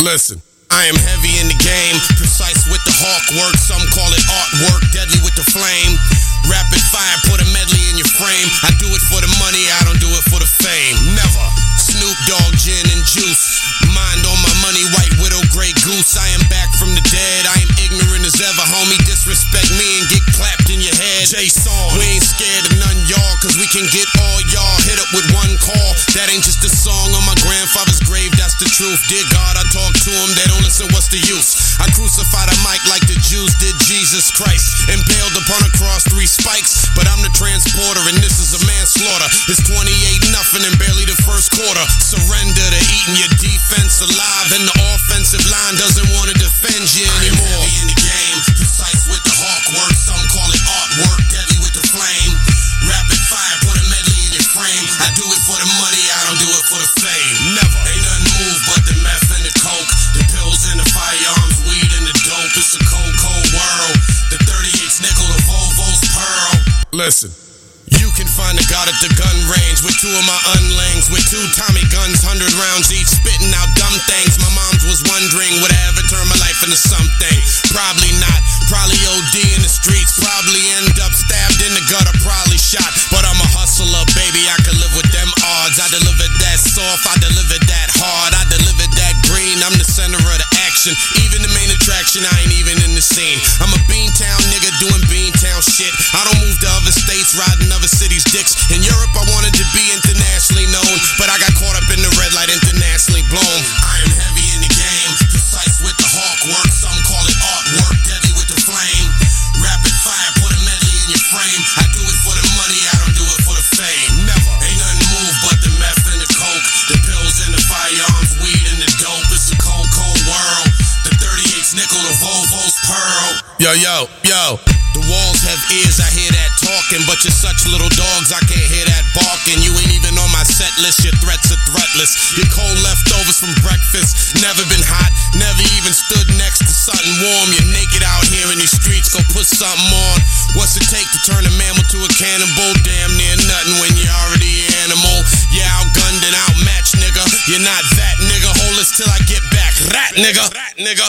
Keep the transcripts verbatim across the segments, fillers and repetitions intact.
Listen. I am heavy in the game, precise with the hawk work, some call it artwork, deadly with the flame. Rapid fire, put a medley in your frame. I do it for the money, I don't do it for the fame. Never. Snoop Dogg, gin and juice. Mind on my money, white widow, grey goose. I am back from the dead, I am ignorant as ever. Homie, disrespect me and get clapped in your head. J-Song, we ain't scared of none y'all, cause we can get all y'all hit up with one call. That ain't just a song on my grandfather's grave, that's the truth. Dear God, I talk to them, they don't listen, what's the use? I crucified a mic like the Jews did Jesus Christ. Impaled upon a cross, three spikes, but I'm the transporter and this is a manslaughter. It's twenty-eight nothing and barely the first quarter. Surrender to eating your defense alive, and the offensive line doesn't want to defend you anymore. I am heavy in the game, precise with the hawk work, some call it artwork, deadly with the flame. Rapid fire, put a medley in your frame. I do it for the money, I don't do it for the fame. Never. Ain't nothing move but the meth and the coke, the pills and the firearms, weed and the dope. It's a cold, cold world. The thirty-eight's nickel, the Volvo's pearl. Listen. You can find a god at the gun range with two of my unlings, with two Tommy guns, hundred rounds each, spitting out dumb things. My mom's was wondering, would I ever turn my life into something? Probably not. Probably O D in the streets, probably end up stabbed in the gutter, probably shot. But I'm a hustler, baby, I can live with them odds. I delivered that soft, I delivered that hard, I delivered that green. I'm the center of the action, even the main attraction, I ain't even in the scene. I'm a Beantown nigga doing Beantown shit. I don't move to other states, riding other cities' dicks. In Europe, I wanted to be internationally known, but I got caught up in the red light, internationally blown. I am heavy in the game, precise with the hawk work, some call it artwork, deadly with the flame. Rapid fire, put a medley in your frame. I do it for the money, I don't do it for the fame. Never. Ain't nothing move but the meth and the coke, the pills and the firearms, weed and the dope. It's a cold, cold world. The thirty-eight's nickel, the Volvo's pearl. Yo, yo, yo. The walls have ears, I hear that talking, but you're such little dogs, I can't hear that barking. You ain't even on my set list, your threats are threatless. Your cold leftovers from breakfast, never been hot, never even stood next to something warm. You're naked out here in these streets, go put something on. What's it take to turn a mammal to a cannibal? Damn near nothing when you're already an animal. You're outgunned and outmatched, nigga. You're not that nigga, hold us till I get back. Rat nigga, rat nigga.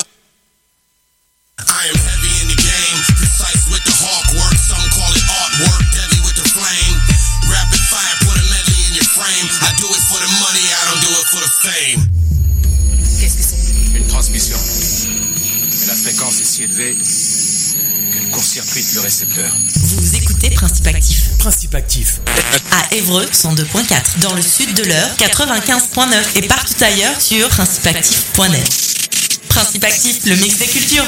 I am heavy in the game, precise with the hawk work, some call it artwork, deadly with the flame. Rapid fire, put a medley in your frame. I do it for the money, I don't do it for the fame. Qu'est-ce que c'est? Une transmission. Et la fréquence est si élevée qu'elle court-circuite le récepteur. Vous écoutez Principe Actif. Principe Actif. À Évreux, cent deux point quatre. Dans le sud de l'Eure, quatre-vingt-quinze point neuf. Et partout ailleurs sur principe actif point net. Principe Actif, le mix des cultures.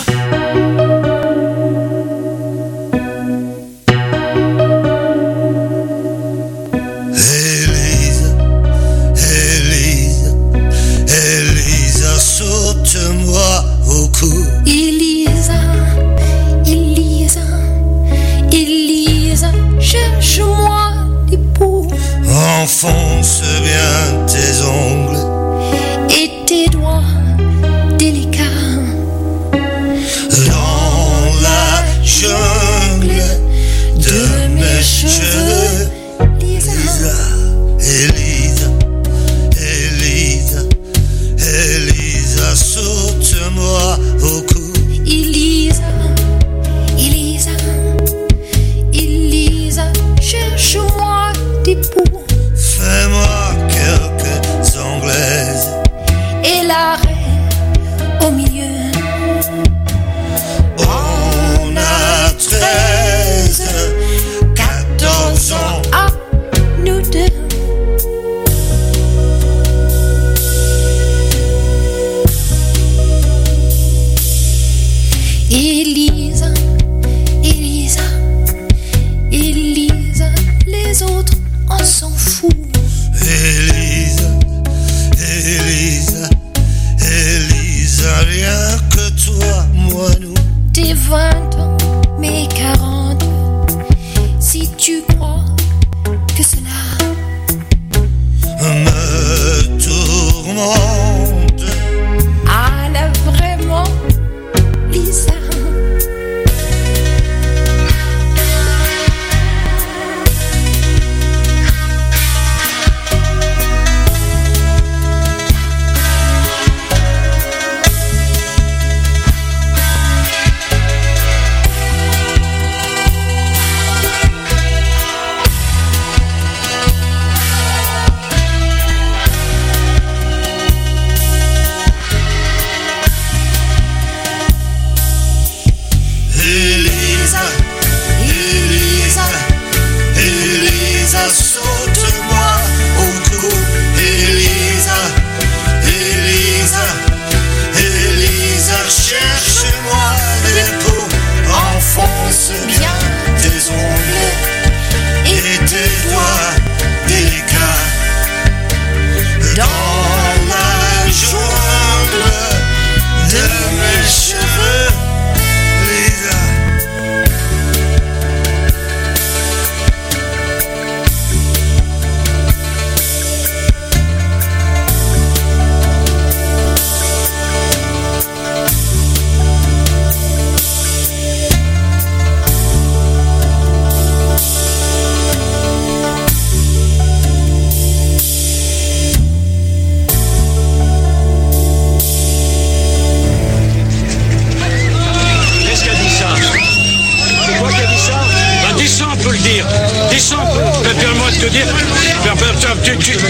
Elisa, Elisa, Elisa, saute-moi au cou. Elisa, Elisa, Elisa, cherche-moi des poux. Enfonce bien tes ongles et tes doigts délicats dans la jungle de mes cheveux. Elisa, Elisa, Elisa, Elisa, saute-moi au cou. Elisa, Elisa, Elisa, cherche-moi des poux. Fais-moi quelques anglaises et la reine au milieu. On a treize, quatorze ans. Ah, nous deux. Elisa, Elisa, Elisa, les autres on s'en fout. Elisa, Elisa, Elisa, rien que toi,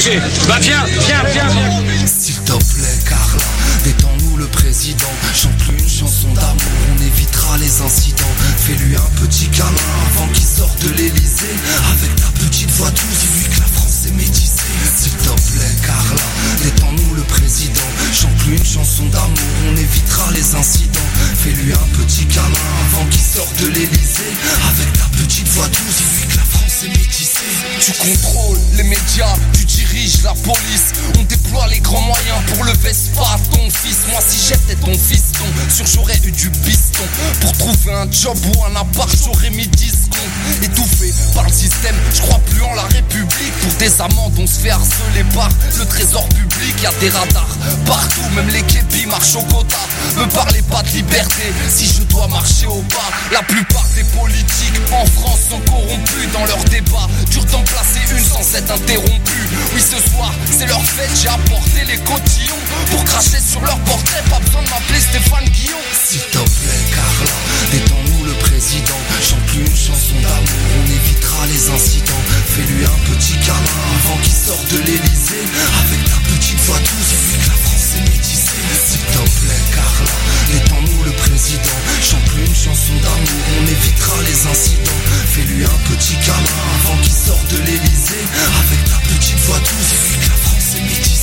Roger. Bah viens, viens, viens, viens. S'il te plaît, Carla, détends-nous le président. Chante une chanson d'amour, on évitera les incidents. Fais-lui un petit câlin avant qu'il sorte de l'Elysée. Avec ta petite voix douce, dis-lui que la France est métissée. S'il te plaît, Carla, détends-nous le président. Chante-lui une chanson d'amour, on évitera les incidents. Fais-lui un petit câlin avant qu'il sorte de l'Elysée. Avec ta petite voix douce, dis-lui que la France est métissée. Tu contrôles les médias, tu diriges la police. On déploie les grands moyens pour le Vespa, ton fils. Moi si j'étais ton fiston, sûr j'aurais eu du piston. Pour trouver un job ou un appart, j'aurais mis dix secondes. Étouffé par le système, je crois plus en la République. Pour des amendes, on se fait harceler par le trésor public. Y'a des radars partout, même les képis marchent au quota. Me parlez pas de liberté, si je dois marcher au pas. La plupart des politiques en France sont corrompus dans leurs débats. Dur d'en placer une sans s'être interrompu. Oui ce soir, c'est leur fête, j'ai apporté les cotillons. Pour cracher sur leur portrait, pas besoin de m'appeler Stéphane Guillon. S'il te plaît, Carla, détends-nous le président. Chante-lui une chanson d'amour, on évitera les incidents. Fais-lui un petit câlin avant qu'il sorte de l'Elysée. Avec ta petite voix douce, dis-lui que la France est métissée. S'il te plaît, Carla, détends-nous le président. Chante-lui une chanson d'amour, on évitera les incidents. Fais-lui un petit câlin avant qu'il sorte de l'Elysée. Avec ta petite voix douce, dis-lui que la France est métissée.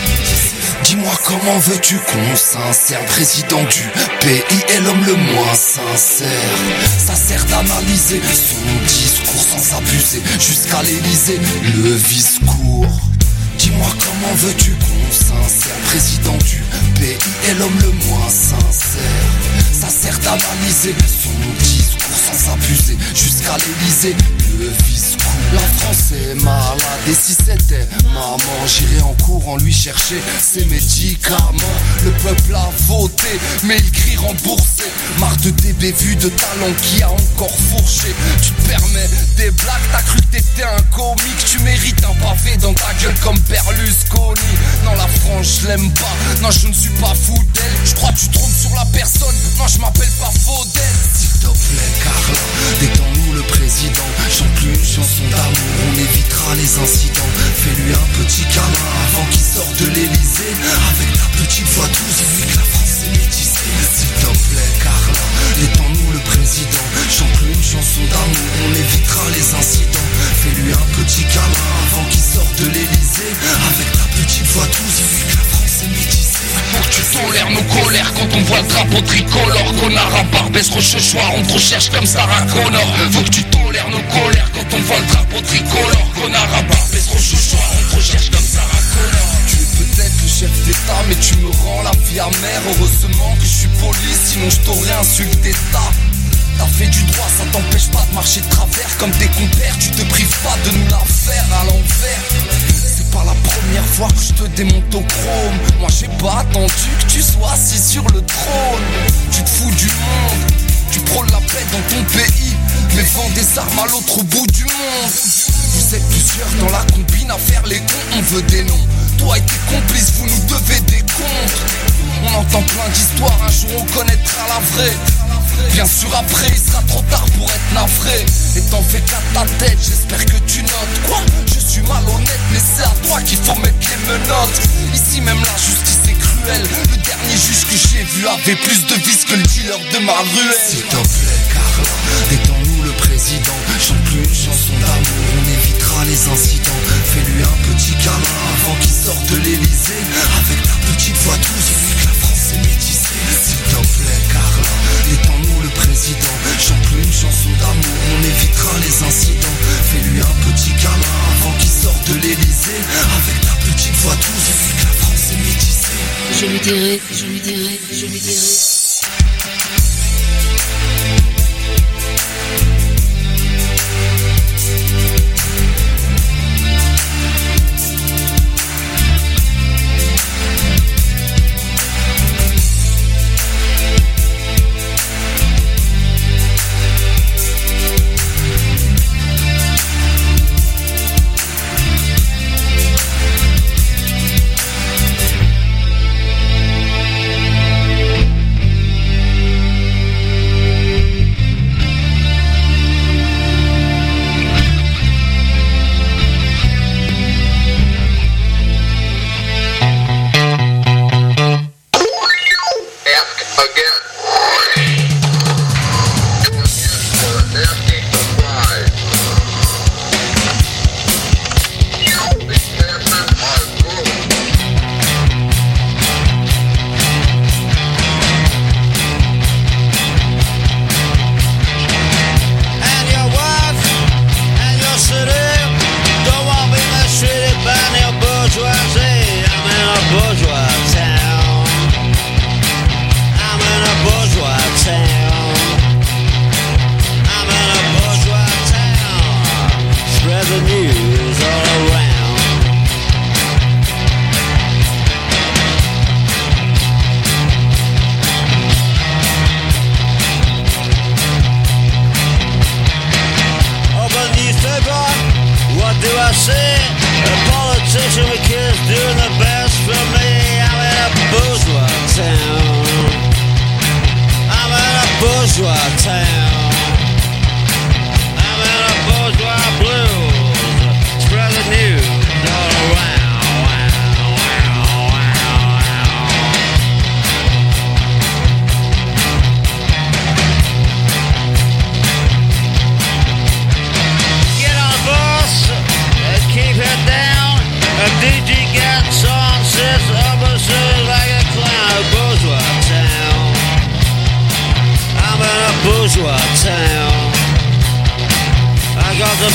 Dis-moi comment veux-tu qu'on s'insère, président du pays est l'homme le moins sincère. Ça sert d'analyser son discours sans abuser, jusqu'à l'Élysée, le discours. Dis-moi comment veux-tu qu'on s'insère, président du pays est l'homme le moins sincère. Ça sert d'analyser son discours sans abuser, jusqu'à l'Élysée, le discours. La France est malade et si c'était maman, j'irais en cours en lui chercher ses médicaments. Le peuple a voté, mais il crie remboursé. Marre de D B vu de talent qui a encore fourché. Tu te permets des blagues, t'as cru que t'étais un comique. Tu mérites un pavé dans ta gueule comme Berlusconi. Non la France je l'aime pas, non je ne suis pas fou d'elle. Je crois que tu te trompes sur la personne, non je m'appelle pas Faudel. S'il te plaît Carla, détends-nous le président. Chante-lui une chanson d'amour, on évitera les incidents. Fais-lui un petit câlin avant qu'il sorte de l'Elysée. Avec ta petite voix douce, dis-lui que la France est métissée. S'il te plaît Carla, détends-nous le président. Chante-lui une chanson d'amour, on évitera les incidents. Fais-lui un petit câlin avant qu'il sorte de l'Elysée. Avec ta petite voix douce, dis-lui que la France est métissée. Faut que tu tolères nos colères quand on voit le drapeau tricolore. Connard à Barbès, Rochechouart, on te recherche comme Sarah Connor. Faut que tu tolères nos colères quand on voit le drapeau tricolore. Connard à Barbès, Rochechouart, on te recherche comme Sarah Connor. Tu es peut-être le chef d'État, mais tu me rends la vie amère. Heureusement que je suis poli, sinon je t'aurais insulté ta. T'as fait du droit, ça t'empêche pas de marcher de travers. Comme tes compères, tu te prives pas de nous la faire à l'envers. C'est pas la première fois que je te démonte au chrome. Moi j'ai pas attendu que tu sois assis sur le trône. Tu te fous du monde, tu prônes la paix dans ton pays, mais vends des armes à l'autre bout du monde. Vous êtes plusieurs dans la combine à faire les cons, on veut des noms. Toi et tes complices, vous nous devez des comptes. On entend plein d'histoires, un jour on connaîtra la vraie. Bien sûr après il sera trop tard pour être navré. Et t'en fais qu'à ta tête, j'espère que tu notes. Quoi? Je suis malhonnête, mais c'est à toi qu'il faut mettre les menottes. Ici même la justice est cruelle. Le dernier juge que j'ai vu avait plus de vices que le dealer de ma ruelle. S'il te plaît Carla, détends-nous le président. Chante-lui une chanson d'amour, on évitera les incidents. Fais-lui un petit câlin avant qu'il sorte de l'Elysée. Avec ta petite voix douce, dis-lui que la France est métissée. S'il te plaît Carla, détends-nous le président. Chante-lui une chanson d'amour, on évitera les incidents. Fais-lui un petit câlin avant qu'il sorte de l'Elysée. Avec ta petite voix douce, dis-lui que la France est métissée. Je lui dirai, je lui dirai, je lui dirai.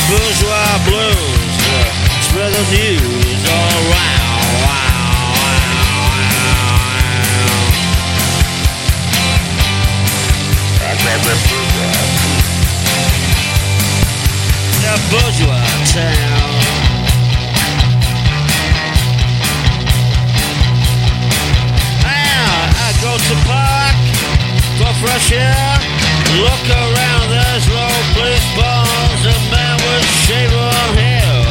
bourgeois blues. Spread the news all around. The bourgeois town. Now I go to park for fresh air. Look around, there's low police bars, a man with shaven hair.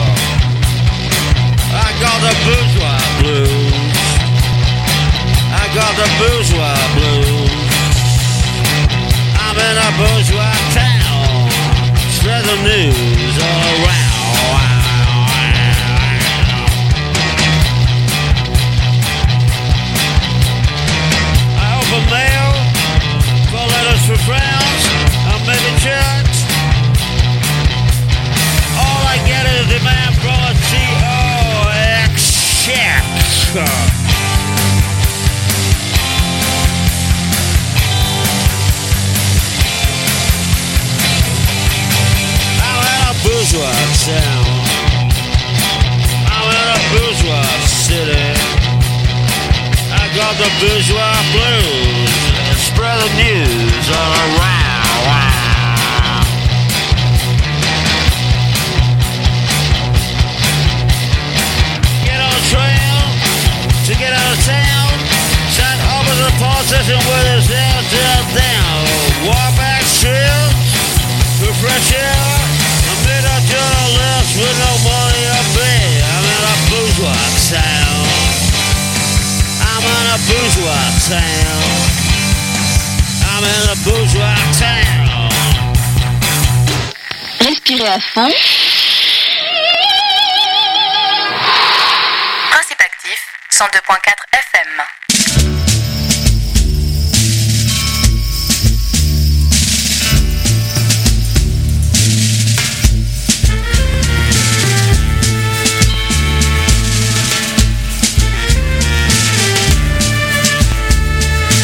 I got the bourgeois blues. I got the bourgeois blues. I'm in a bourgeois town. Spread the news all around. I open mail for letters for friends. I'm maybe checks. All I get is a demand from a C O X check. Bourgeois town. I'm in a bourgeois city. I got the bourgeois blues. Spread the news all around. Get on a train to get out of town. Send over to the politician with his head down. Walk back streets for fresh air. I'm a journalist with no money to pay. I'm in a bourgeois town. I'm in a bourgeois town. I'm in a bourgeois town. Respirez à fond. Principe actif, cent deux point quatre F M.